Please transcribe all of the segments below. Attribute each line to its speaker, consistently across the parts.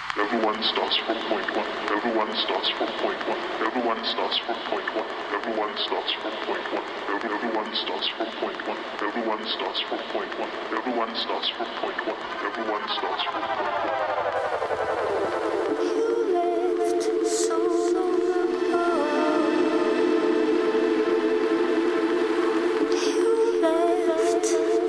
Speaker 1: Everyone starts from point one. Everyone starts from point one. Everyone starts from point one. Everyone starts from point one. Everyone starts from point one. Everyone starts from point one. Everyone starts from point one. Everyone starts from point one.
Speaker 2: You left so long ago. You left.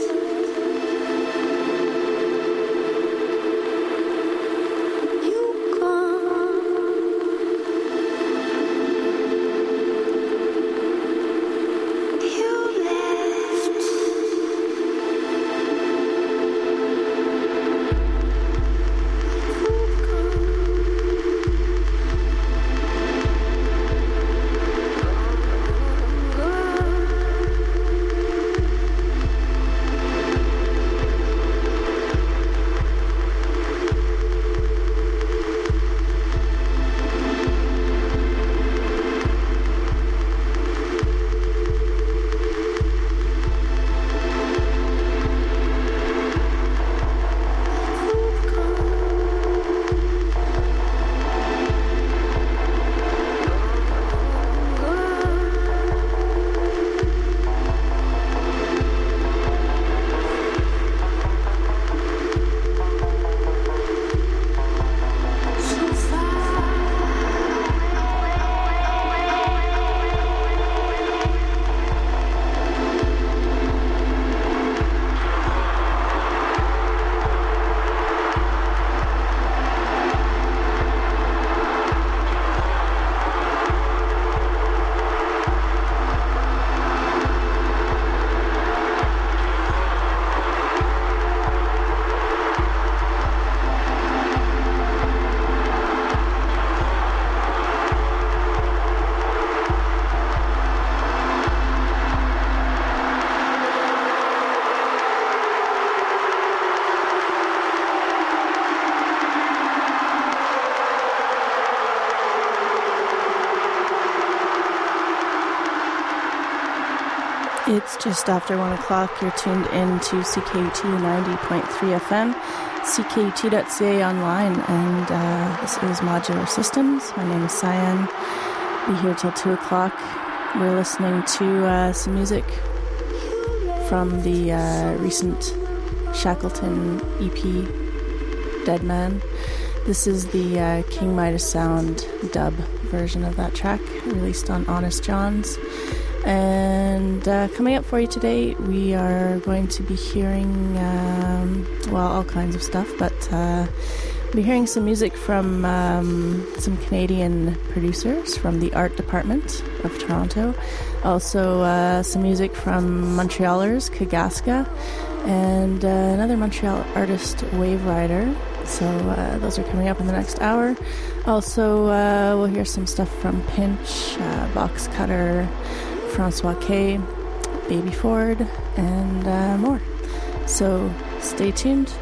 Speaker 3: It's just after 1 o'clock. You're tuned in to CKUT 90.3 FM, CKUT.ca online, and this is Modular Systems. My name is Cyan. Be here till 2 o'clock. We're listening to some music from the recent Shackleton EP, Dead Man. This is the King Midas Sound dub version of that track, released on Honest John's. And coming up for you today, we are going to be hearing, all kinds of stuff, but we'll be hearing some music from some Canadian producers from the Art Department of Toronto. Also, some music from Montrealers, Kagaska, and another Montreal artist, Wave Rider. So those are coming up in the next hour. Also, we'll hear some stuff from Pinch, Box Cutter, Francois K, Baby Ford, and more. So stay tuned.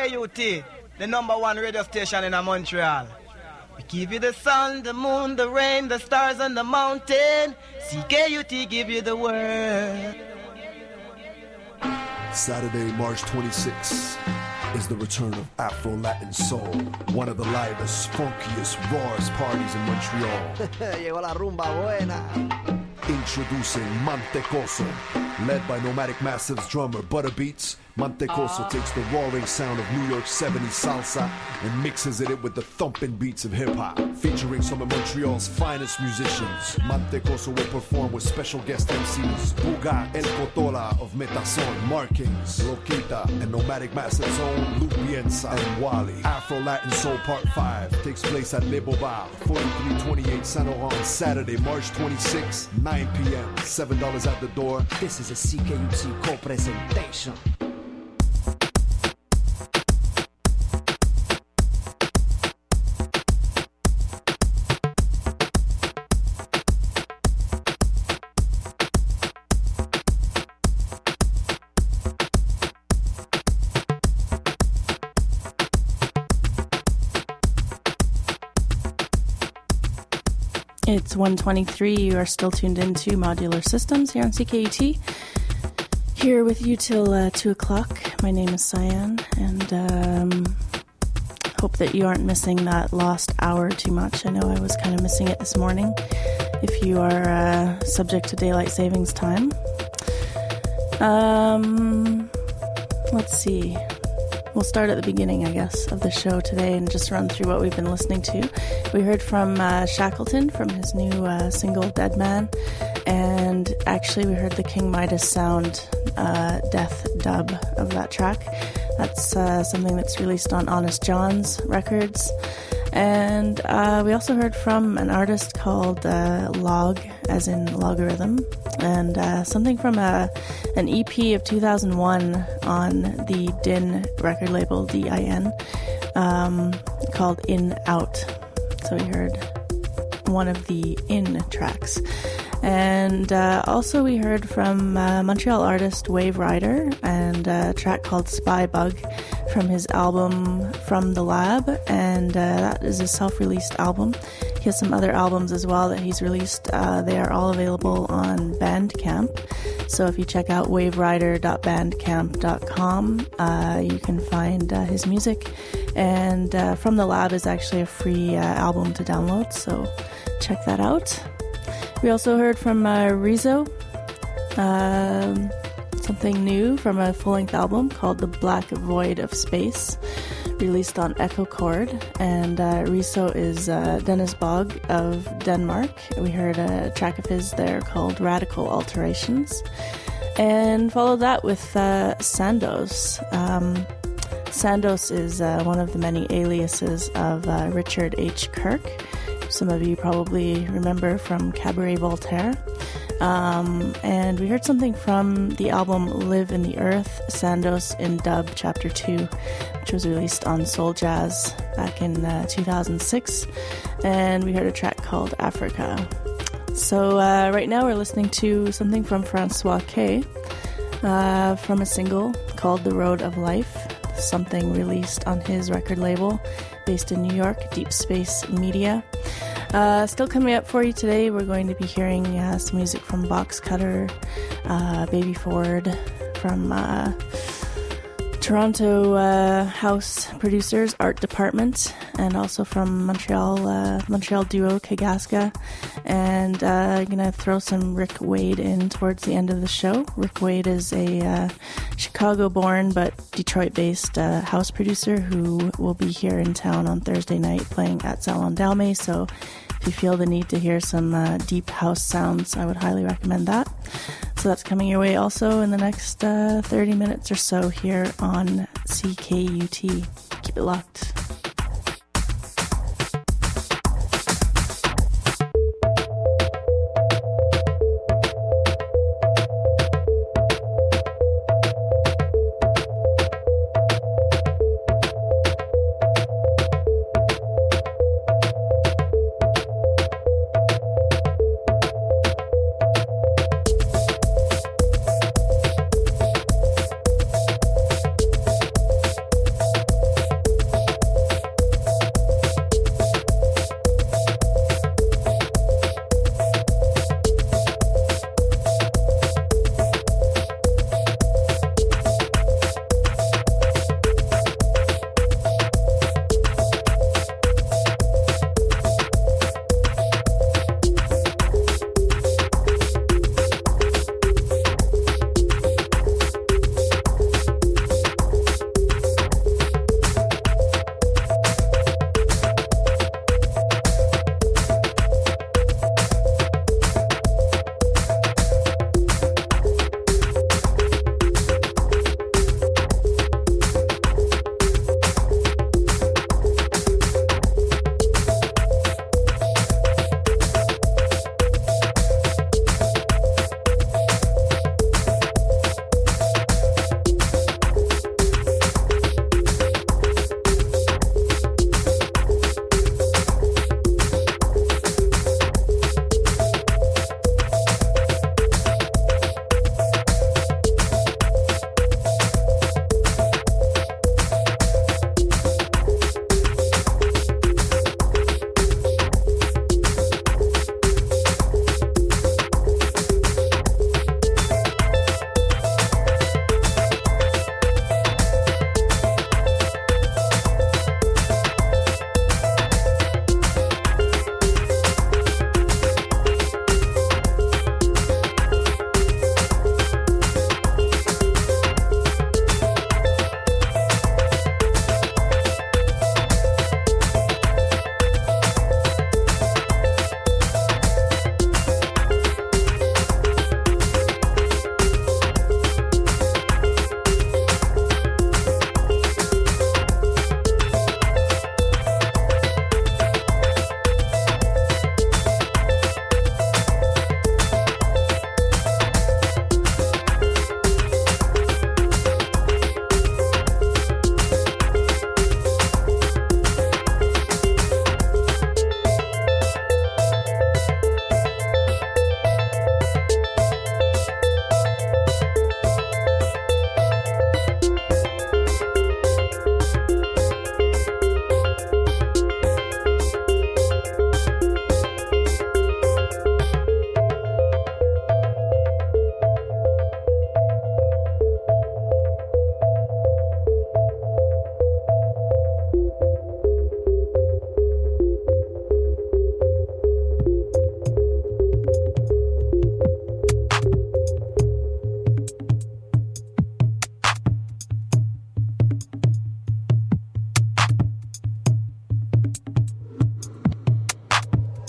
Speaker 4: CKUT, the #1 radio station in Montreal. We give you the sun, the moon, the rain, the stars, and the mountain. CKUT give you the word.
Speaker 5: Saturday, March 26th is the return of Afro-Latin Soul, one of the livest, funkiest, rawest parties in Montreal.
Speaker 6: Llegó la rumba buena.
Speaker 5: Introducing Mantecoso, led by Nomadic Massive's drummer Butterbeats. Mantecoso takes the roaring sound of New York 70s salsa and mixes it with the thumping beats of hip-hop. Featuring some of Montreal's finest musicians, Mantecoso will perform with special guest MCs Buga El Cotola of Metason, Markings, Loquita, and Nomadic Massive's own Luke Bienza and Wally. Afro-Latin Soul Part 5 takes place at Le Boba, 4328 Saint Laurent, Saturday, March 26, 9 p.m. $7 at the door.
Speaker 6: This is a CKUT co-presentation.
Speaker 3: It's 1:23. You are still tuned into Modular Systems here on CKUT. Here with you till 2 o'clock. My name is Cyan, and hope that you aren't missing that lost hour too much. I know I was kind of missing it this morning. If you are subject to daylight savings time. Let's see. We'll start at the beginning, I guess, of the show today and just run through what we've been listening to. We heard from Shackleton from his new single, Dead Man. And actually, we heard the King Midas Sound death dub of that track. That's something that's released on Honest John's Records. And we also heard from an artist called Log, as in logarithm, and something from an EP of 2001 on the Din record label, DIN, called In Out. So we heard one of the In tracks. And also we heard from Montreal artist Wave Rider and a track called Spy Bug from his album From the Lab, and that is a self-released album. He has some other albums as well that he's released. They are all available on Bandcamp. So if you check out waverider.bandcamp.com, you can find his music. And From the Lab is actually a free album to download, so check that out. We also heard from Rizzo, something new from a full-length album called The Black Void of Space, released on Echo Chord. And Rizzo is Dennis Bog of Denmark. We heard a track of his there called Radical Alterations. And followed that with Sandos. Sandos is one of the many aliases of Richard H. Kirk. Some of you probably remember from Cabaret Voltaire. And we heard something from the album Live in the Earth, Sandos in Dub Chapter 2, which was released on Soul Jazz back in 2006. And we heard a track called Africa. So right now we're listening to something from Francois K. From a single called The Road of Life, something released on his record label based in New York, Deep Space Media. Still coming up for you today, we're going to be hearing some music from Box Cutter, Baby Ford, from Toronto house producers Art Department, and also from Montreal duo Kagaska. And I'm going to throw some Rick Wade in towards the end of the show. Rick Wade is a Chicago-born but Detroit-based house producer who will be here in town on Thursday night playing at Salon Dalme. So if you feel the need to hear some deep house sounds, I would highly recommend that. So that's coming your way also in the next 30 minutes or so here on CKUT. Keep it locked.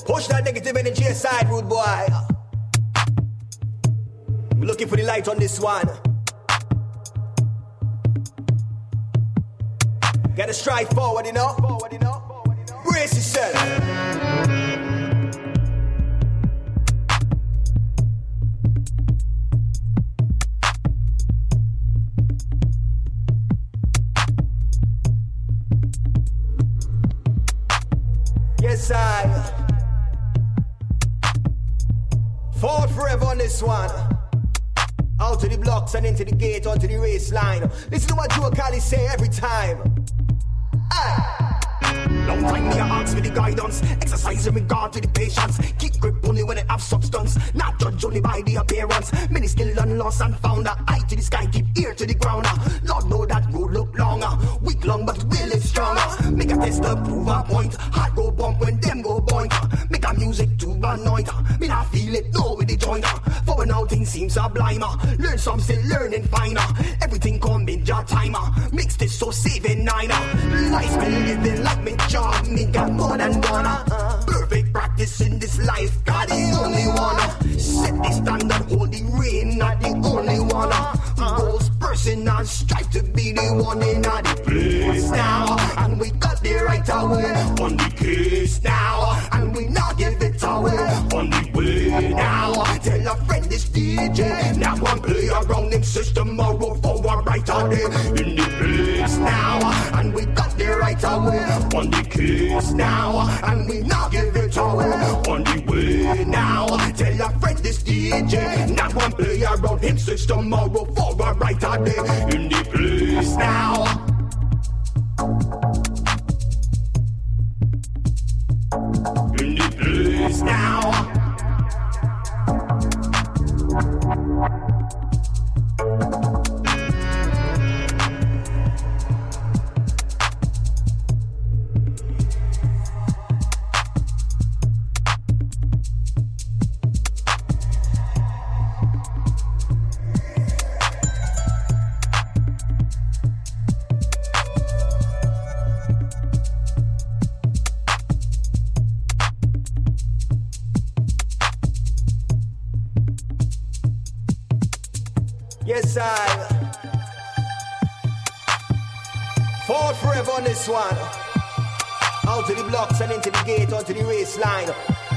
Speaker 7: Push that negative energy aside, rude boy. We're looking for the light on this one. Gotta stride forward, you know. Brace yourself. Yes, I fought forever on this one. Out to the blocks and into the gate, onto the race line. Listen to what Joe Cali say every time. Long time me a ask for the guidance. Exercise in regard to the patience. Keep grip only when it have substance. Not judge only by the appearance. Many still and lost and found. Eye to the sky, keep ear to the ground. Lord know that road look longer. Weak long but will is stronger. Make a test to prove a point. Heart go bump when them go boink. Make a music to anoint. Me not feel it, no with the joint. For when all things seem sublime. Learn some, still learning finer. Everything come in your timer. Mix this so saving niner. Life's been living like me job. Me got more than one. Perfect practice in this life. God the only one. Set the standard, hold the reign. Not the only one. Goals personal, strive to be the one in the place now. And we got the right away. On the case now. And we not give it away. On the way now. Tell a friend this DJ. Now one play around him system. Tomorrow forward right away. In the place now. And we got the right away. On the case now. And we not give it away. On the way now. Tell a friend this DJ. Now one play around him system. Tomorrow forward right away. In the place now. In the place now. Yes, I fought forever on this one. Out to the blocks and into the gate, onto the race line.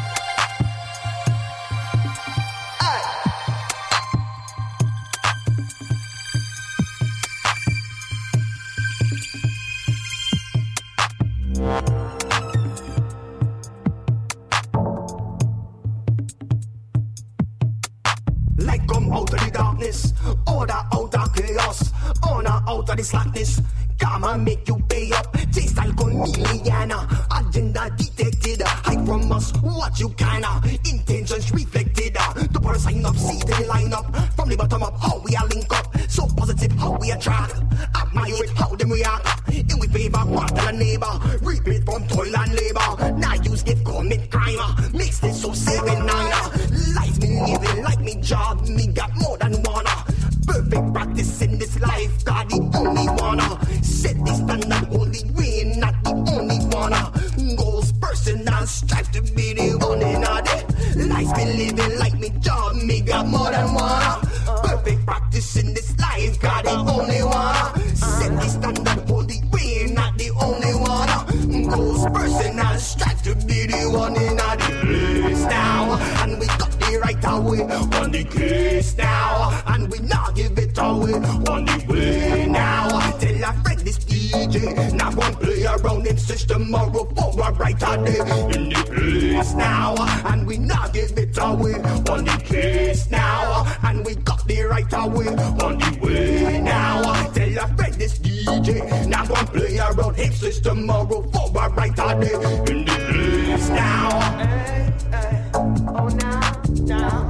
Speaker 7: Light come out of the darkness, order out of chaos, honor out of the slackness. Come and make you pay up. Taste alcoholiana, agenda detected. Hide from us what you kinda. Intentions reflected. The power sign up, see the line up. From the bottom up, how we are link up. So positive, how we attract. Admire it, how them react. In we favor, what tell a neighbor. Reap it from toil and labor. Now use gift, commit crime. Mix this so 7-9. Life me living like me job. Me got more than one. Perfect practice in this life. God the only one. Set the standard, only way, not the only one. Goals personal, strive to be the one in a day. Life be living like me job. Me got more than one. Perfect practice in this life. God the only one. Set the standard, only way, not the only one. Goals personal, strive to be the one in a day. Place now, and we got the right away. On the case now, and we not give it away. On the way now, tell a friend this DJ. Now one play around him system. Tomorrow forward right away. In the place now, and we not give it away. On the case now, and we got the right away. On the way now, tell a friend this DJ. Now one play around him system. Tomorrow forward right away. In the place now. Oh now.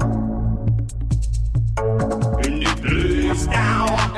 Speaker 7: In the place now.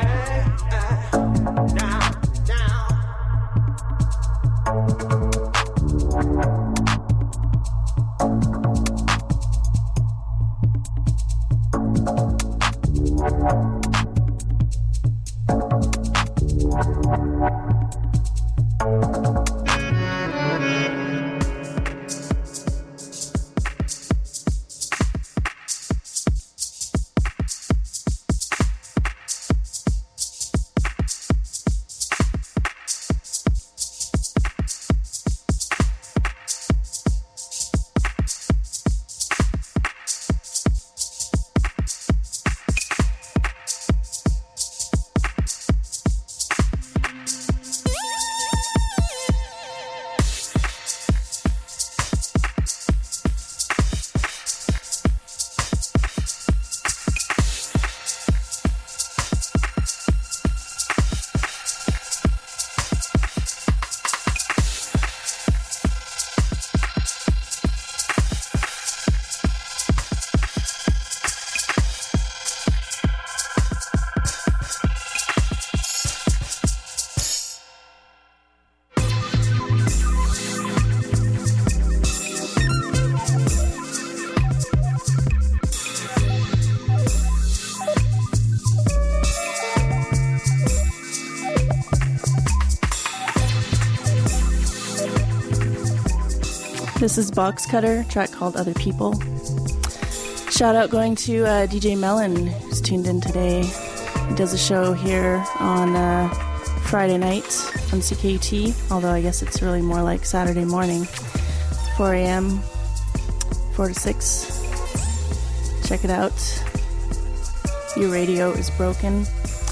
Speaker 3: This is Box Cutter, track called Other People. Shout out going to DJ Mellon, who's tuned in today. He does a show here on Friday night on CKUT, although I guess it's really more like Saturday morning, 4 a.m., 4 to 6. Check it out. Your radio is broken.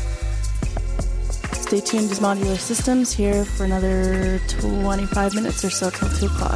Speaker 3: Stay tuned as Modular Systems here for another 25 minutes or so till 2 o'clock.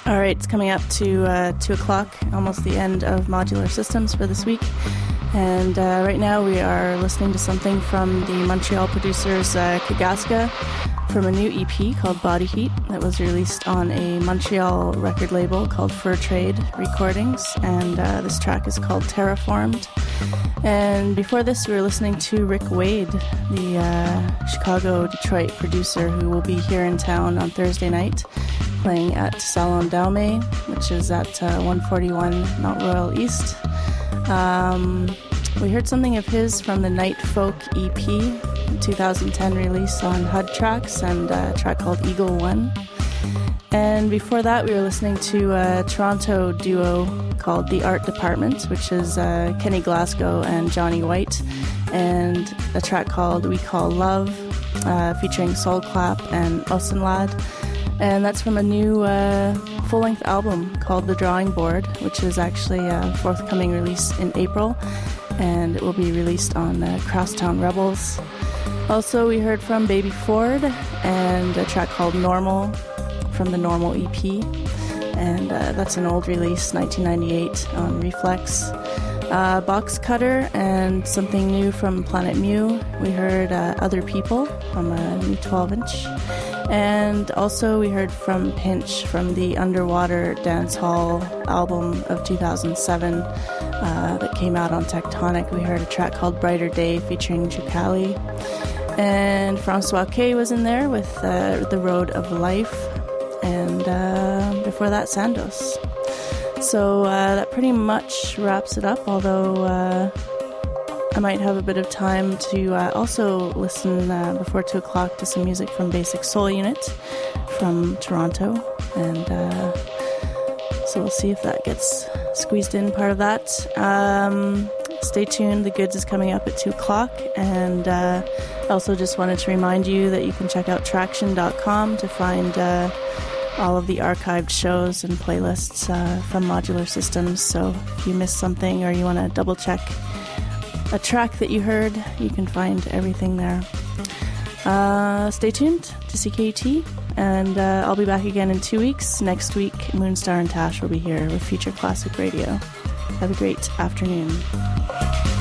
Speaker 3: All right, it's coming up to 2 o'clock, almost the end of Modular Systems for this week. And right now we are listening to something from the Montreal producers Kagaska from a new EP called Body Heat that was released on a Montreal record label called Fur Trade Recordings. And this track is called Terraformed. And before this, we were listening to Rick Wade, the Chicago-Detroit producer who will be here in town on Thursday night, playing at Salon Daume, which is at 141 Mount Royal East. We heard something of his from the Night Folk EP, 2010 release on HUD Tracks, and a track called Eagle One. And before that, we were listening to a Toronto duo called The Art Department, which is Kenny Glasgow and Johnny White, and a track called We Call Love, featuring Soul Clap and Osenlad. And that's from a new full-length album called The Drawing Board, which is actually a forthcoming release in April, and it will be released on Crosstown Rebels. Also, we heard from Baby Ford and a track called Normal from the Normal EP, and that's an old release, 1998, on Reflex. Box Cutter and something new from Planet Mew. We heard Other People from a new 12-inch. And also we heard from Pinch from the Underwater Dance Hall album of 2007 that came out on Tectonic. We heard a track called Brighter Day featuring Jucali. And Francois K was in there with The Road of Life. And before that, Sandos. So that pretty much wraps it up, although I might have a bit of time to also listen before 2 o'clock to some music from Basic Soul Unit from Toronto. And so we'll see if that gets squeezed in, part of that. Stay tuned, The Goods is coming up at 2 o'clock. And I also just wanted to remind you that you can check out Traction.com to find all of the archived shows and playlists from Modular Systems. So if you missed something or you want to double check a track that you heard, you can find everything there. Stay tuned to CKUT, and I'll be back again in 2 weeks. Next week, Moonstar and Tash will be here with Future Classic Radio. Have a great afternoon.